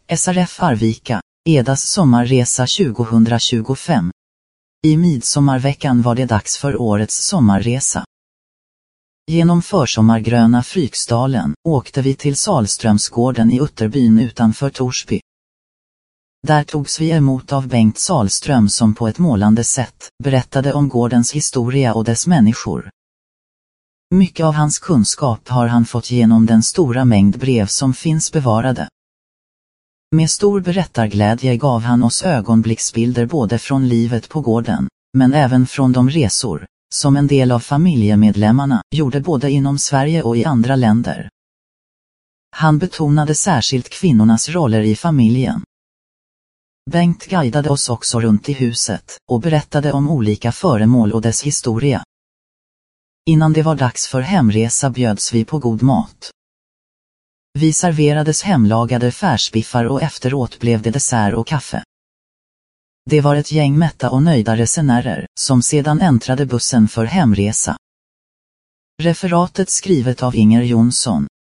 SRF Arvika, Edas sommarresa 2025. I midsommarveckan var det dags för årets sommarresa. Genom försommargröna Fryksdalen åkte vi till Salströmsgården i Utterbyn utanför Torsby. Där togs vi emot av Bengt Salström som på ett målande sätt berättade om gårdens historia och dess människor. Mycket av hans kunskap har han fått genom den stora mängd brev som finns bevarade. Med stor berättarglädje gav han oss ögonblicksbilder både från livet på gården, men även från de resor som en del av familjemedlemmarna gjorde både inom Sverige och i andra länder. Han betonade särskilt kvinnornas roller i familjen. Bengt guidade oss också runt i huset och berättade om olika föremål och dess historia. Innan det var dags för hemresa bjöds vi på god mat. Vi serverades hemlagade färsbiffar och efteråt blev det dessert och kaffe. Det var ett gäng mätta och nöjda resenärer som sedan äntrade bussen för hemresa. Referatet skrivet av Inger Jonsson.